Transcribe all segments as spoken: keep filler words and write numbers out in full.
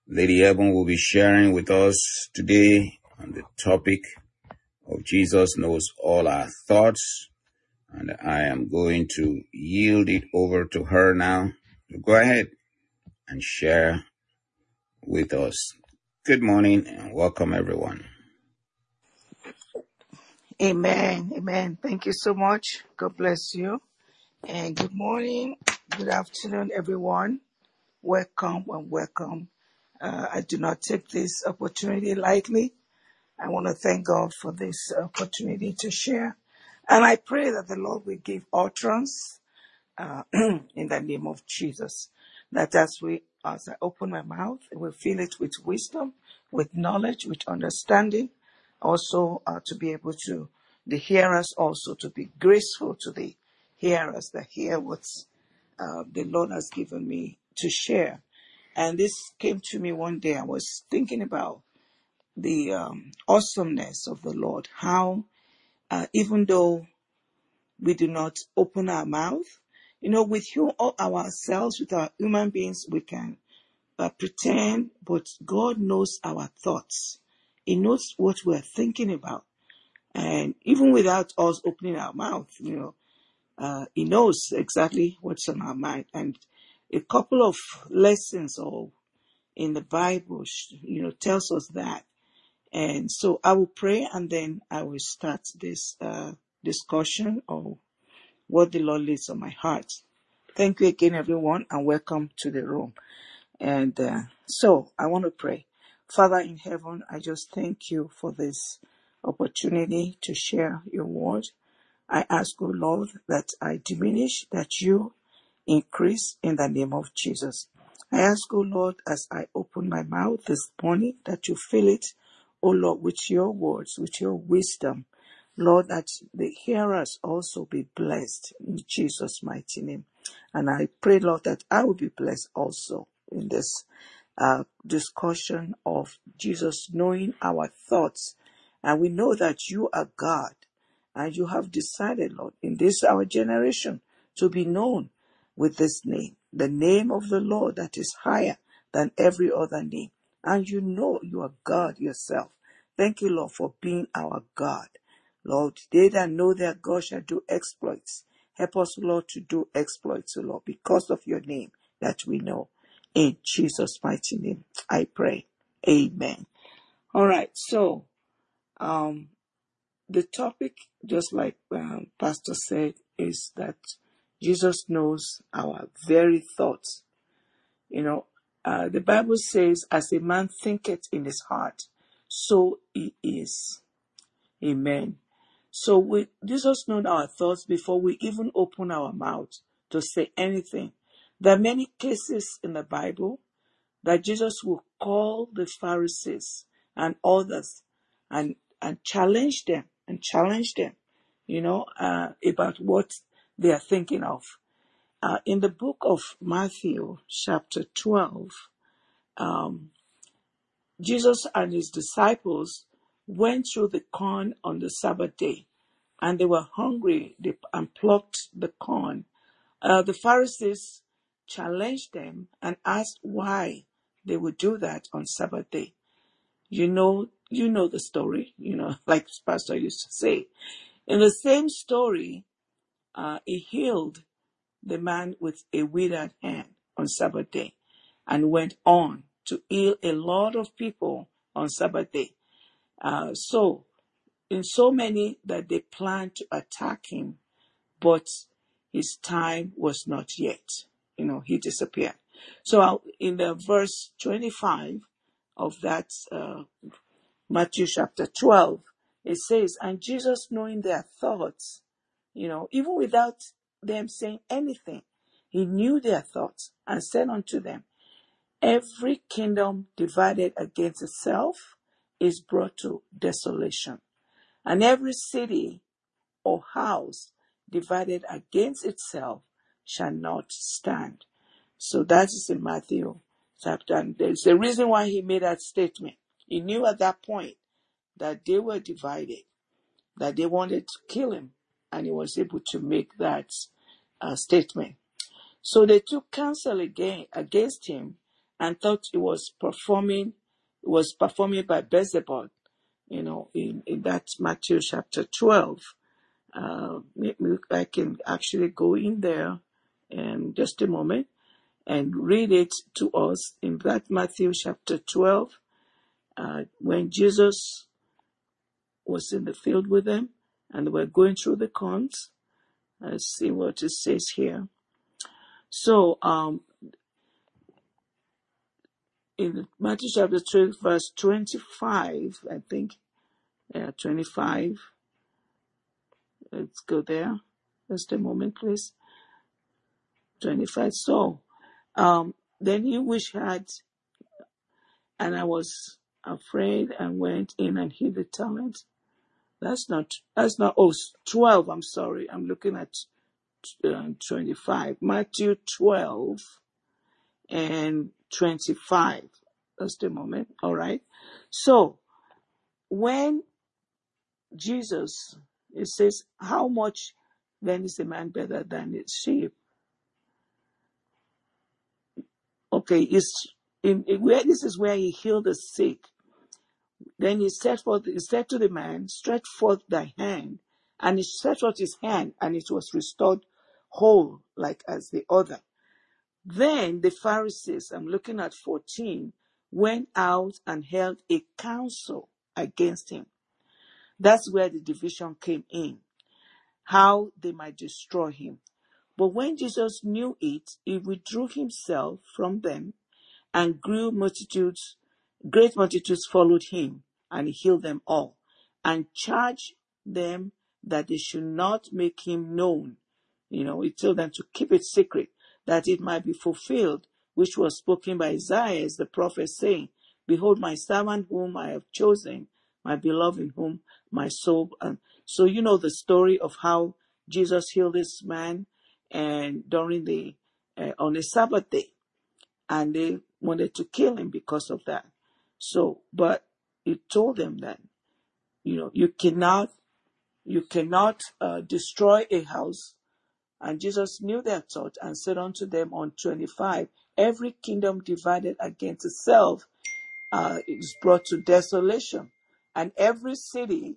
Lady Eben will be sharing with us today on the topic of Jesus knows all our thoughts, and I am going to yield it over to her now. So go ahead and share with us. Good morning and welcome, everyone. Amen. Amen. Thank you so much. God bless you. And good morning. Good afternoon, everyone. Welcome and welcome. Uh, I do not take this opportunity lightly. I want to thank God for this opportunity to share. And I pray that the Lord will give utterance uh, in the name of Jesus. That as we, as I open my mouth, we will fill it with wisdom, with knowledge, with understanding. Also, uh, to be able to, the hearers also to be graceful to the hearers that hear what uh, the Lord has given me to share. And this came to me one day. I was thinking about the um, awesomeness of the Lord, how uh, even though we do not open our mouth, you know, with you, all ourselves, with our human beings, we can uh, pretend, but God knows our thoughts. He knows what we're thinking about. And even without us opening our mouth, you know, uh, He knows exactly what's on our mind. And a couple of lessons or in the Bible, you know, tells us that. And so I will pray and then I will start this uh, discussion of what the Lord lays on my heart. Thank you again, everyone, and welcome to the room. And uh, so I want to pray. Father in heaven, I just thank you for this opportunity to share your word. I ask, O Lord, that I diminish, that you increase in the name of Jesus. I ask, O Lord, as I open my mouth this morning, that you fill it, O Lord, with your words, with your wisdom. Lord, that the hearers also be blessed in Jesus' mighty name. And I pray, Lord, that I will be blessed also in this uh, discussion of Jesus knowing our thoughts. And we know that you are God. And you have decided, Lord, in this our generation to be known with this name, the name of the Lord that is higher than every other name. And you know you are God yourself. Thank you, Lord, for being our God. Lord, they that know their God shall do exploits. Help us, Lord, to do exploits, Lord, because of your name that we know. In Jesus' mighty name, I pray. Amen. All right, so um, the topic, just like um, Pastor said, is that Jesus knows our very thoughts. You know, uh, the Bible says, as a man thinketh in his heart, so he is. Amen. So we, Jesus knows our thoughts before we even open our mouth to say anything. There are many cases in the Bible that Jesus will call the Pharisees and others and, and challenge them and challenge them, you know, uh, about what they are thinking of. Uh, in the book of Matthew, chapter twelve, um, Jesus and his disciples went through the corn on the Sabbath day, and they were hungry they, and plucked the corn. Uh, the Pharisees challenged them and asked why they would do that on Sabbath day. You know, you know the story, you know, like Pastor used to say. In the same story, uh, he healed the man with a withered hand on Sabbath day and went on to heal a lot of people on Sabbath day. Uh, so, in so many that they planned to attack him, but his time was not yet. You know, he disappeared. So I'll, in the verse twenty-five of that uh, Matthew chapter twelve, it says, and Jesus knowing their thoughts, you know, even without them saying anything, he knew their thoughts and said unto them, every kingdom divided against itself is brought to desolation, and every city or house divided against itself shall not stand. So that is in Matthew chapter. And there's a reason why he made that statement. He knew at that point that they were divided, that they wanted to kill him, and he was able to make that uh, statement. So they took counsel again against him and thought it was performing, it was performing by Beelzebub, you know, in, in that Matthew chapter twelve. Uh, I can actually go in there in just a moment and read it to us in that Matthew chapter twelve, uh, when Jesus was in the field with them and they were going through the corns. Let's see what it says here. So, um, in Matthew chapter twelve, verse twenty-five, I think, yeah, twenty-five. Let's go there. Just a moment, please. twenty-five. So, um, then he which had, and I was afraid and went in and hid the talent. That's not, that's not, oh, twelve, I'm sorry. I'm looking at uh, twenty-five. Matthew twelve and twenty-five. Just a moment. All right. So, when Jesus, it says, how much then is a man better than his sheep? Okay, it's in, in where this is where he healed the sick. Then he said forth, he said to the man, stretch forth thy hand, and he stretched forth his hand, and it was restored whole, like as the other. Then the Pharisees, I'm looking at fourteen, went out and held a council against him. That's where the division came in, how they might destroy him. But when Jesus knew it, he withdrew himself from them, and grew multitudes, great multitudes followed him, and he healed them all, and charged them that they should not make him known. You know, he told them to keep it secret, that it might be fulfilled, which was spoken by Isaiah the prophet, saying, behold, my servant whom I have chosen, my beloved in whom my soul. And so you know the story of how Jesus healed this man, and during the uh, on the Sabbath day, and they wanted to kill him because of that. So, but he told them that, you know, you cannot, you cannot uh, destroy a house. And Jesus knew their thought and said unto them on twenty-five, every kingdom divided against itself uh, is brought to desolation, and every city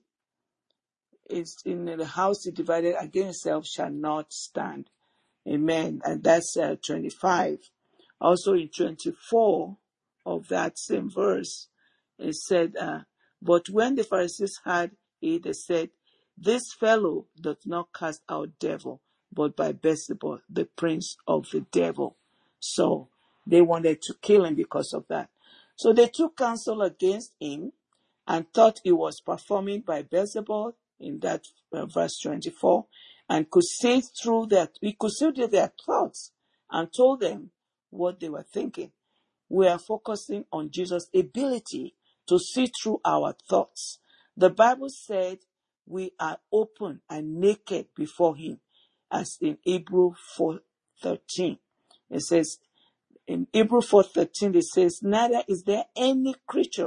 is in the house divided against itself shall not stand. Amen. And that's uh, twenty-five. Also in twenty-four of that same verse, it said, uh, but when the Pharisees heard it, they said, this fellow doth not cast out devil, but by Beelzebub, the prince of the devil. So they wanted to kill him because of that. So they took counsel against him and thought he was performing by Beelzebub in that uh, verse twenty-four, and could see through that, we could see through their thoughts, and told them what they were thinking. We are focusing on Jesus' ability to see through our thoughts. The Bible said we are open and naked before him, as in Hebrews four thirteen. It says, in Hebrews four thirteen, it says, neither is there any creature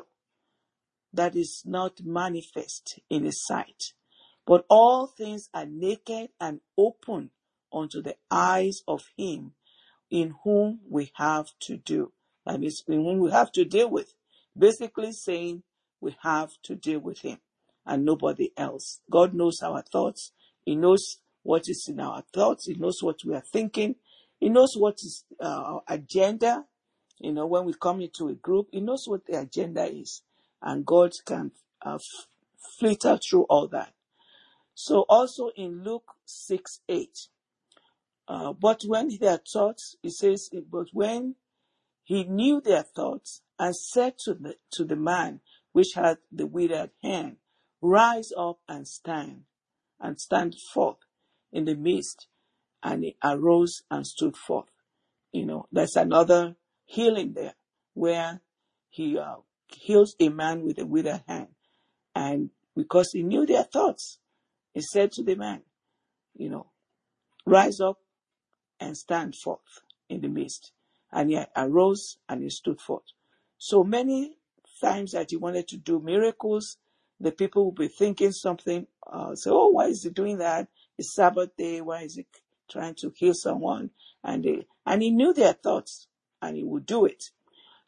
that is not manifest in his sight, but all things are naked and open unto the eyes of him in whom we have to do. That means in whom we have to deal with. Basically saying we have to deal with him and nobody else. God knows our thoughts. He knows what is in our thoughts. He knows what we are thinking. He knows what is uh, our agenda. You know, when we come into a group, he knows what the agenda is. And God can uh, f- filter through all that. So also in Luke six eight, uh, but when their thoughts, it says, but when he knew their thoughts and said to the, to the man which had the withered hand, rise up and stand, and stand forth in the midst. And he arose and stood forth. You know, there's another healing there where he uh, heals a man with a withered hand. And because he knew their thoughts, he said to the man, you know, rise up and stand forth in the midst. And he arose and he stood forth. So many times that he wanted to do miracles, the people will be thinking something, uh, say, oh, why is he doing that? It's Sabbath day. Why is he trying to heal someone? And they, and he knew their thoughts and he would do it.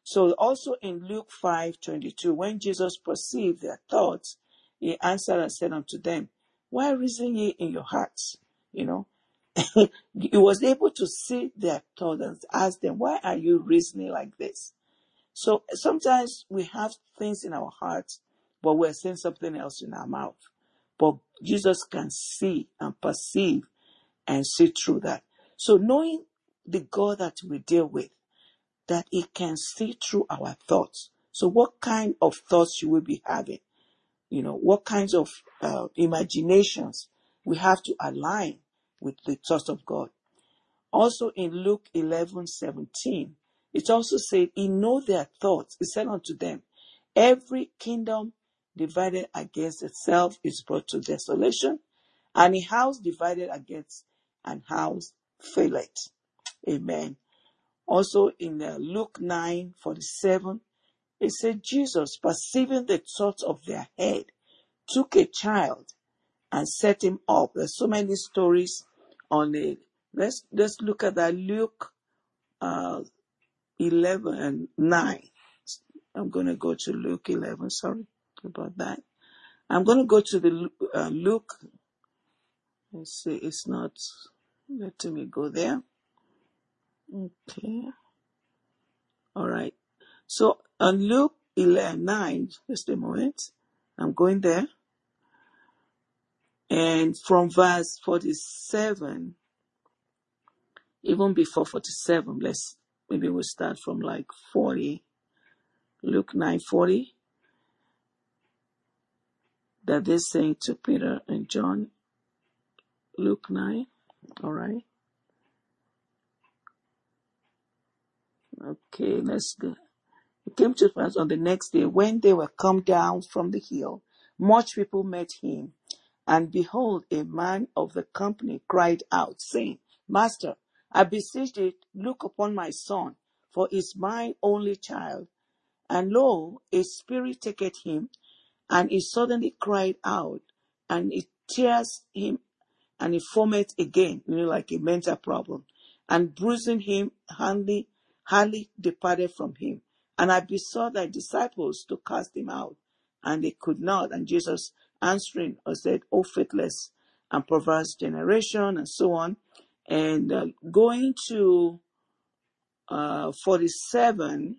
So also in Luke five twenty-two, when Jesus perceived their thoughts, he answered and said unto them, why reason ye in your hearts? You know, he was able to see their thoughts and ask them, why are you reasoning like this? So sometimes we have things in our hearts, but we're saying something else in our mouth. But Jesus can see and perceive and see through that. So knowing the God that we deal with, that he can see through our thoughts. So what kind of thoughts should we be having? You know, what kinds of uh, imaginations we have to align with the thoughts of God. Also in Luke eleven seventeen, it also said, he know their thoughts. He said unto them, every kingdom divided against itself is brought to desolation, and a house divided against an house faileth. Amen. Also in uh, Luke nine forty-seven, it said, Jesus, perceiving the thoughts of their head, took a child and set him up. There's so many stories on it. Let's let's look at that. Luke uh, eleven and nine. I'm going to go to Luke eleven. Sorry about that. I'm going to go to the uh, Luke. Let's see. It's not letting me go there. Okay. All right. So on Luke eleven nine, just a moment. I'm going there. And from verse forty-seven, even before forty-seven, let's maybe we'll start from like forty. Luke nine forty. That they're saying to Peter and John. Luke nine. All right. Okay, let's go. It came to pass on the next day, when they were come down from the hill, much people met him. And behold, a man of the company cried out, saying, Master, I beseech thee, look upon my son, for he is mine only child. And lo, a spirit taketh him, and he suddenly cried out, and it tears him, and he foameth again, you know, like a mental problem. And bruising him, hardly, hardly departed from him. And I besought thy disciples to cast him out, and they could not. And Jesus answering said, O faithless and perverse generation, and so on. And uh, going to uh, forty-seven,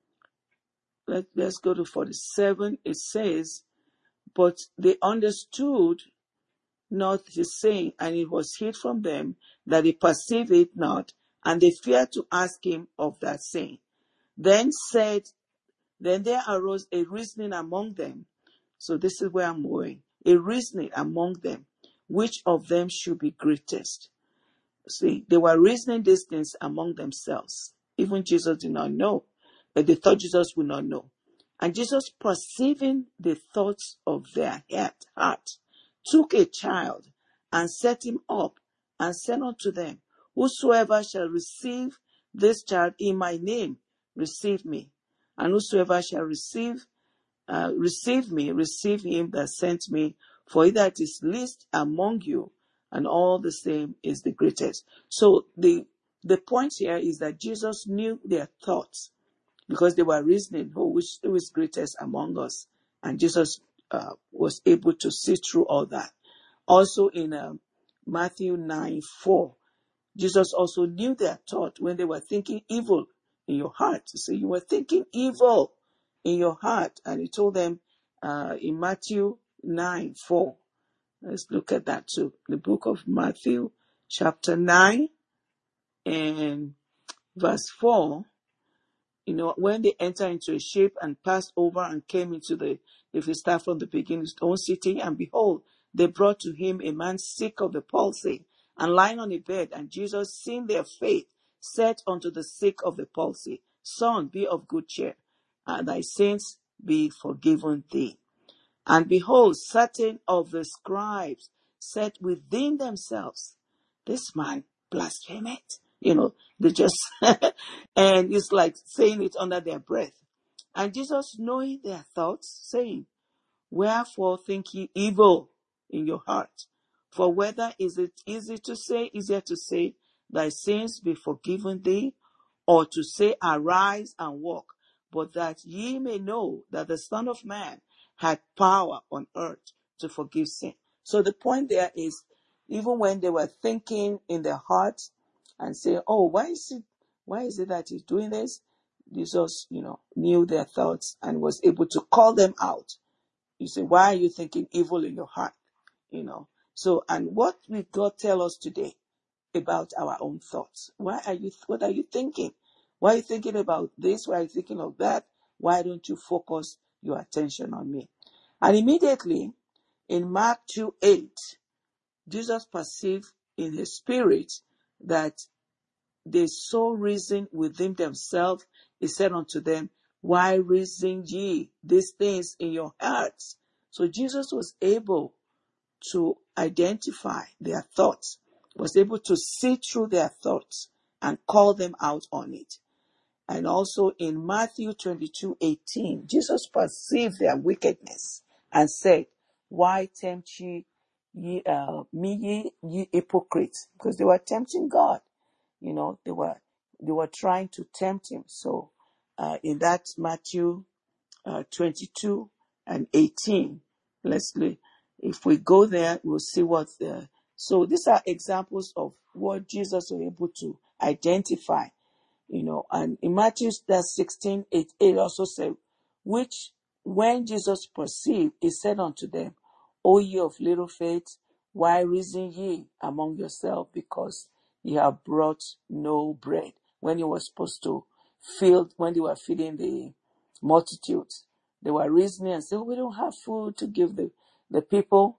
let, let's go to forty-seven. It says, but they understood not his saying, and it was hid from them that they perceived it not, and they feared to ask him of that saying. Then said, then there arose a reasoning among them. So this is where I'm going. A reasoning among them, which of them should be greatest. See, they were reasoning these things among themselves. Even Jesus did not know, but they thought Jesus would not know. And Jesus, perceiving the thoughts of their heart, took a child and set him up and said unto them, whosoever shall receive this child in my name, receive me. And whosoever shall receive uh, receive me, receive him that sent me. For he that is least among you, and all the same is the greatest. So the the point here is that Jesus knew their thoughts, because they were reasoning, who which who is greatest among us, and Jesus uh, was able to see through all that. Also in uh, Matthew nine four, Jesus also knew their thought when they were thinking evil in your heart. So you were thinking evil in your heart, and he told them uh, in Matthew nine four. Let's look at that too. The book of Matthew, chapter nine, and verse four. You know, when they enter into a ship and passed over and came into the, if we start from the beginning, his own city, and behold, they brought to him a man sick of the palsy, and lying on a bed. And Jesus, seeing their faith, said unto the sick of the palsy, Son, be of good cheer, and thy sins be forgiven thee. And behold, certain of the scribes said within themselves, this man blasphemeth. You know, they just, and it's like saying it under their breath. And Jesus, knowing their thoughts, saying, wherefore think ye evil in your heart? For whether is it easy to say, easier to say, thy sins be forgiven thee, or to say, arise and walk? but that ye may know that the Son of Man had power on earth to forgive sin. So the point there is, even when they were thinking in their hearts and saying, oh, why is it, why is it that he's doing this? Jesus, you know, knew their thoughts and was able to call them out. You say, why are you thinking evil in your heart? You know, so, and what will God tell us today about our own thoughts? Why are you, what are you thinking? Why are you thinking about this? Why are you thinking of that? Why don't you focus your attention on me? And immediately in Mark two eight, Jesus perceived in his spirit that they so reasoned within themselves. He said unto them, why reason ye these things in your hearts? So Jesus was able to identify their thoughts, was able to see through their thoughts and call them out on it. And also in Matthew twenty-two eighteen, Jesus perceived their wickedness and said, why tempt ye, ye uh, me, ye, ye hypocrites? Because they were tempting God. You know, they were they were trying to tempt him. So uh, in that Matthew uh, twenty-two and eighteen, Leslie, if we go there, we'll see what's there. So these are examples of what Jesus was able to identify. You know, and in Matthew that's sixteen, eight, it also said, which when Jesus perceived, he said unto them, O ye of little faith, why reason ye among yourselves, because ye have brought no bread? When he was supposed to feed, when they were feeding the multitudes, they were reasoning and saying, oh, we don't have food to give the, the people.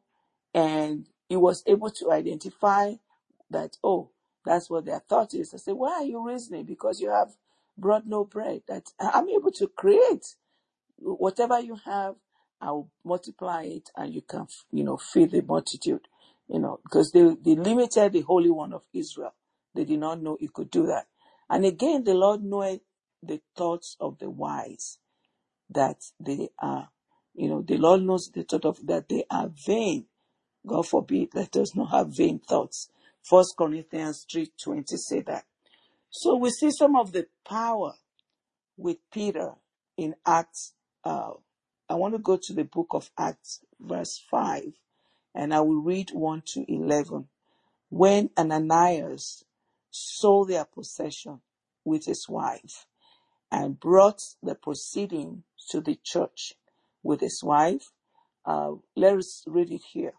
And he was able to identify that, oh, that's what their thought is. I say, why are you reasoning? Because you have brought no bread. That I'm able to create whatever you have. I'll multiply it, and you can, you know, feed the multitude. You know, because they they limited the Holy One of Israel. They did not know he could do that. And again, the Lord knoweth the thoughts of the wise, that they are, you know, the Lord knows the thought of that they are vain. God forbid, let us not have vain thoughts. First Corinthians three twenty say that. So we see some of the power with Peter in Acts. Uh, I want to go to the book of Acts, verse five, and I will read one to eleven. When Ananias sold their possession with his wife and brought the proceeding to the church with his wife, uh, let us read it here.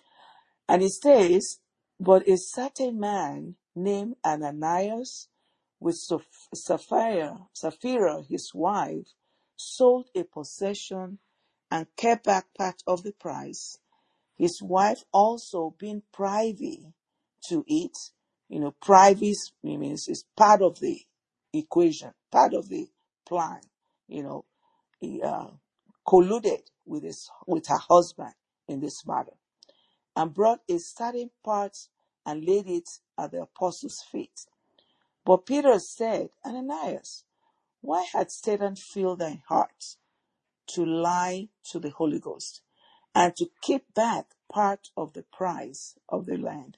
And it says, but a certain man named Ananias, with Saph- Sapphira, Sapphira, his wife, sold a possession and kept back part of the price. His wife also being privy to it. You know, privy means is part of the equation, part of the plan. You know, he uh, colluded with his with her husband in this matter, and brought a certain part and laid it at the apostles' feet. But Peter said, Ananias, why had Satan filled thy heart to lie to the Holy Ghost, and to keep back part of the price of the land?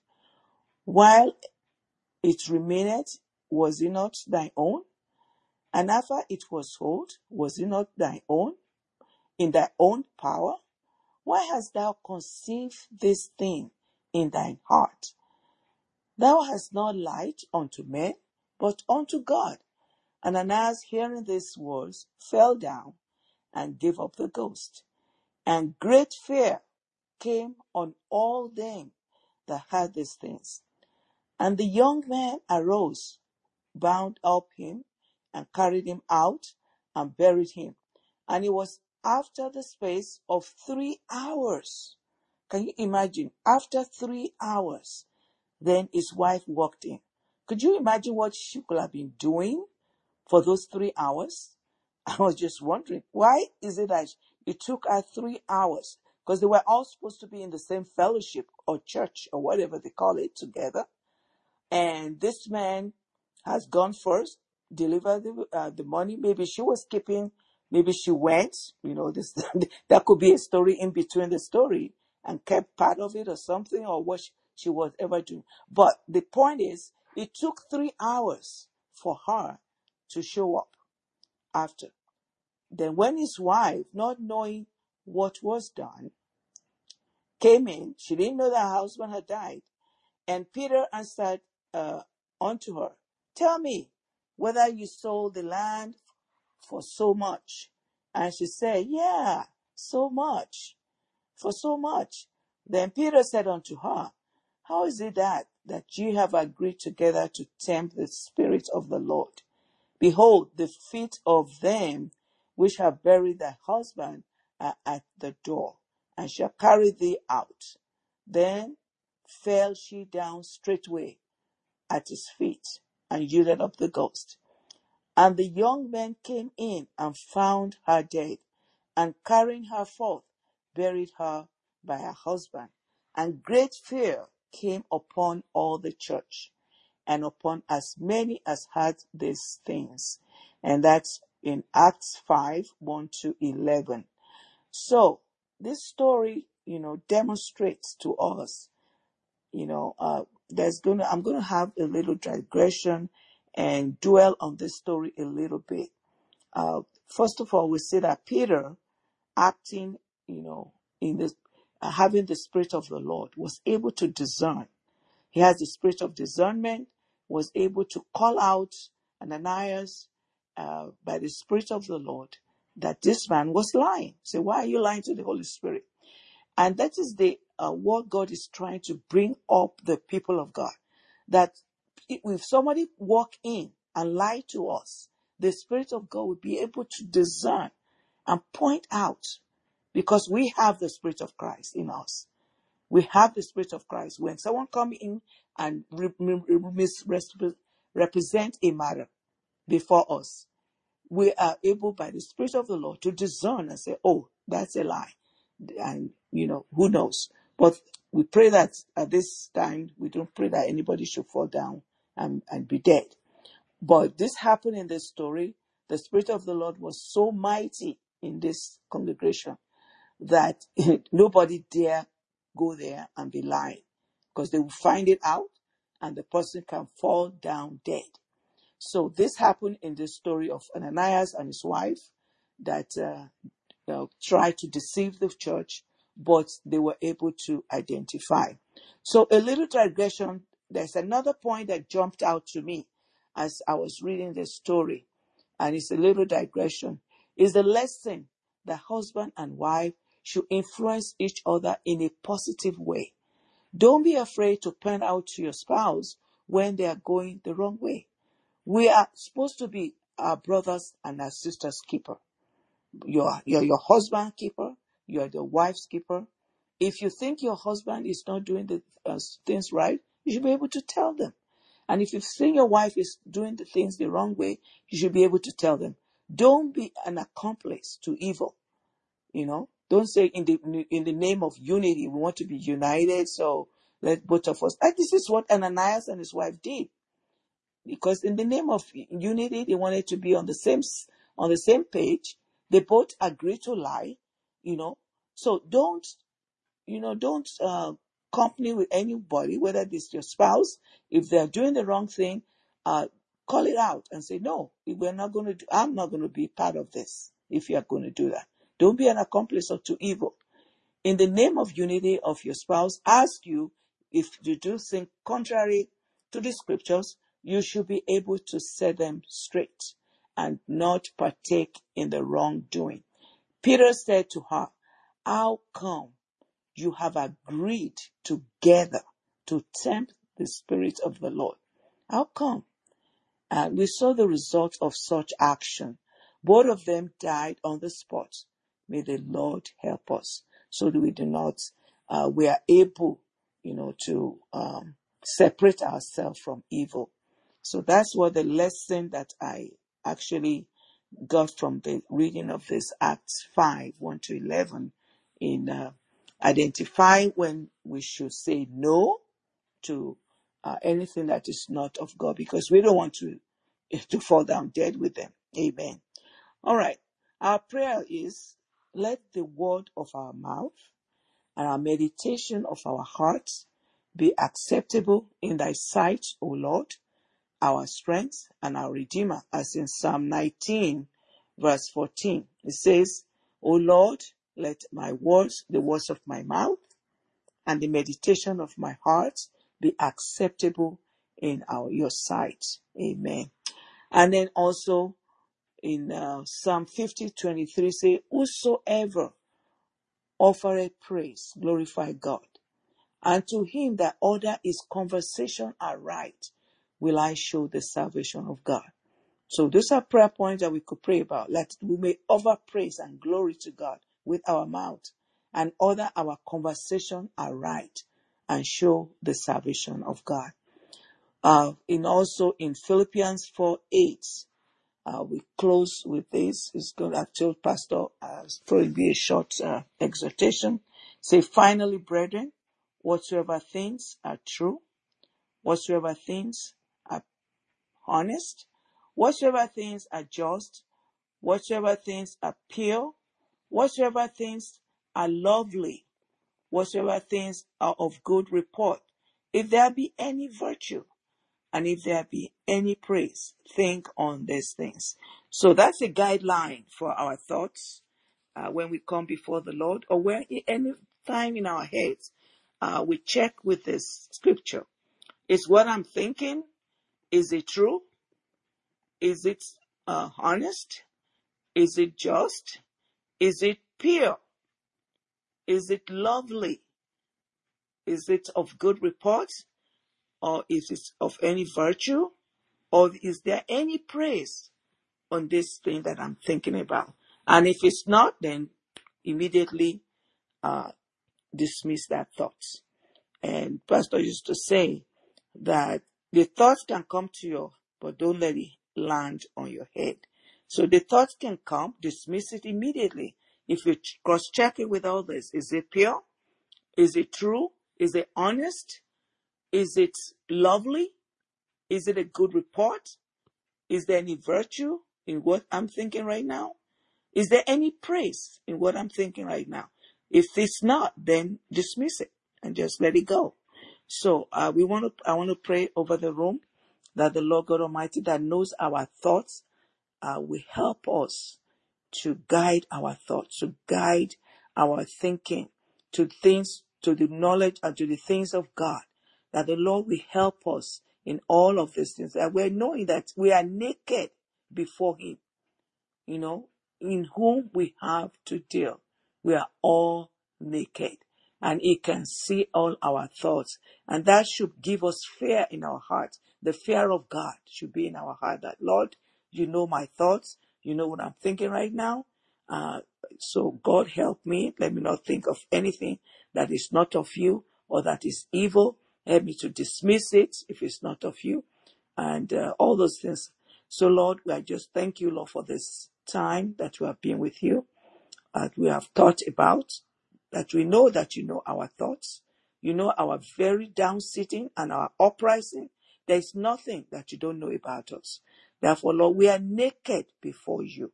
While it remained, was it not thine own? And after it was sold, was it not thine own, in thy own power? Why hast thou conceived this thing in thine heart? Thou hast not lied unto men, but unto God. And Ananias, hearing these words, fell down and gave up the ghost. And great fear came on all them that heard these things. And the young man arose, bound up him, and carried him out, and buried him. And it was after the space of three hours. Can you imagine? After three hours, then his wife walked in. Could you imagine what she could have been doing for those three hours? I was just wondering, why is it that it took her three hours? Because they were all supposed to be in the same fellowship or church or whatever they call it together. And this man has gone first, delivered the, uh, the money. Maybe she was keeping, maybe she went, you know, this, that could be a story in between the story, and kept part of it or something, or what she, she was ever doing. But the point is, it took three hours for her to show up after. Then when his wife, not knowing what was done, came in, she didn't know that her husband had died. And Peter answered uh, unto her, tell me whether you sold the land for so much. And she said, yeah, so much, for so much. Then Peter said unto her, how is it that, that ye have agreed together to tempt the Spirit of the Lord? Behold, the feet of them which have buried thy husband are at the door, and shall carry thee out. Then fell she down straightway at his feet, and yielded up the ghost. And the young men came in and found her dead, and carrying her forth, buried her by her husband. And great fear came upon all the church, and upon as many as had these things. And that's in Acts five, one to eleven. So this story, you know, demonstrates to us, you know, uh, there's gonna, I'm gonna have a little digression and dwell on this story a little bit. Uh, first of all, we see that Peter, acting, you know, in this, uh, having the Spirit of the Lord, was able to discern. He has the spirit of discernment, was able to call out Ananias uh, by the Spirit of the Lord that this man was lying. So why are you lying to the Holy Spirit? And that is the uh, what God is trying to bring up the people of God. That if somebody walk in and lie to us, the Spirit of God will be able to discern and point out, because we have the Spirit of Christ in us. We have the Spirit of Christ. When someone come in and re- re- represent a matter before us, we are able by the Spirit of the Lord to discern and say, oh, that's a lie. And, you know, who knows? But we pray that at this time, we don't pray that anybody should fall down and, and be dead. But this happened in this story. The Spirit of the Lord was so mighty in this congregation that nobody dare go there and be lying, because they will find it out and the person can fall down dead. So this happened in the story of Ananias and his wife that uh, you know, tried to deceive the church, but they were able to identify. So a little digression, there's another point that jumped out to me as I was reading the story, and it's a little digression, is the lesson that husband and wife should influence each other in a positive way. Don't be afraid to point out to your spouse when they are going the wrong way. We are supposed to be our brothers and our sisters' keeper. You're, you're your husband's keeper. You're the wife's keeper. If you think your husband is not doing the uh, things right, you should be able to tell them. And if you think your wife is doing the things the wrong way, you should be able to tell them. Don't be an accomplice to evil. You know, don't say in the in the name of unity, we want to be united, so let both of us. And this is what Ananias and his wife did, because in the name of unity, they wanted to be on the same on the same page. They both agreed to lie. You know, so don't you know don't uh, company with anybody, whether it's your spouse. If they're doing the wrong thing, uh, call it out and say, no, we're not going to. Do, I'm not going to be part of this. If you are going to do that. Don't be an accomplice to evil. In the name of unity of your spouse, ask you if you do think contrary to the scriptures, you should be able to set them straight and not partake in the wrongdoing. Peter said to her, how come you have agreed together to tempt the Spirit of the Lord? How come? And we saw the result of such action. Both of them died on the spot. May the Lord help us so that we do not, uh, we are able, you know, to um, separate ourselves from evil. So that's what the lesson that I actually got from the reading of this Acts five, one to eleven, in uh, identify when we should say no to uh, anything that is not of God, because we don't want to, to fall down dead with them. Amen. All right. Our prayer is, let the word of our mouth and our meditation of our hearts be acceptable in thy sight, O Lord, our strength and our Redeemer, as in Psalm nineteen, verse fourteen. It says, O Lord, let my words, the words of my mouth, and the meditation of my heart be acceptable in our your sight. Amen. And then also in uh, Psalm fifty twenty-three, say, whosoever offereth praise, glorify God. And to him that order his conversation aright, will I show the salvation of God. So those are prayer points that we could pray about. Let we may offer praise and glory to God with our mouth, and order our conversation aright, and show the salvation of God. Uh, in also in Philippians four eight, uh, we close with this. It's going. I've told Pastor, uh, it's probably be a short uh, exhortation. Say, finally, brethren, whatsoever things are true, whatsoever things are honest, whatsoever things are just, whatsoever things are pure, whatsoever things are lovely, whatsoever things are of good report, if there be any virtue, and if there be any praise, think on these things. So that's a guideline for our thoughts uh, when we come before the Lord, or when any time in our heads uh, we check with this scripture. Is what I'm thinking, is it true? Is it uh, honest? Is it just? Is it pure? Is it lovely? Is it of good report? Or is it of any virtue? Or is there any praise on this thing that I'm thinking about? And if it's not, then immediately uh, dismiss that thought. And Pastor used to say that the thoughts can come to you, but don't let it land on your head. So the thoughts can come, dismiss it immediately. If you cross-check it with all this, is it pure? Is it true? Is it honest? Is it lovely? Is it a good report? Is there any virtue in what I'm thinking right now? Is there any praise in what I'm thinking right now? If it's not, then dismiss it and just let it go. So uh, we want to. I want to pray over the room that the Lord God Almighty, that knows our thoughts, uh, will help us to guide our thoughts, to guide our thinking to things, to the knowledge and to the things of God. That the Lord will help us in all of these things. That we're knowing that we are naked before Him, you know, in whom we have to deal. We are all naked, and He can see all our thoughts. And that should give us fear in our heart. The fear of God should be in our heart, that, Lord, you know my thoughts. You know what I'm thinking right now. Uh, so God help me. Let me not think of anything that is not of you or that is evil. Help me to dismiss it if it's not of you, and uh, all those things. So Lord, I just thank you, Lord, for this time that we have been with you, that we have thought about, that we know that you know our thoughts. You know our very down sitting and our uprising. There is nothing that you don't know about us. Therefore, Lord, we are naked before you.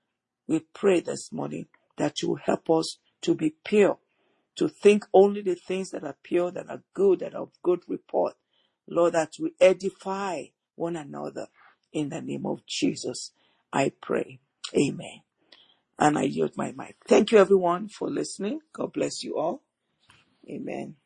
We pray this morning that you will help us to be pure, to think only the things that are pure, that are good, that are of good report. Lord, that we edify one another in the name of Jesus. I pray. Amen. And I yield my mic. Thank you, everyone, for listening. God bless you all. Amen.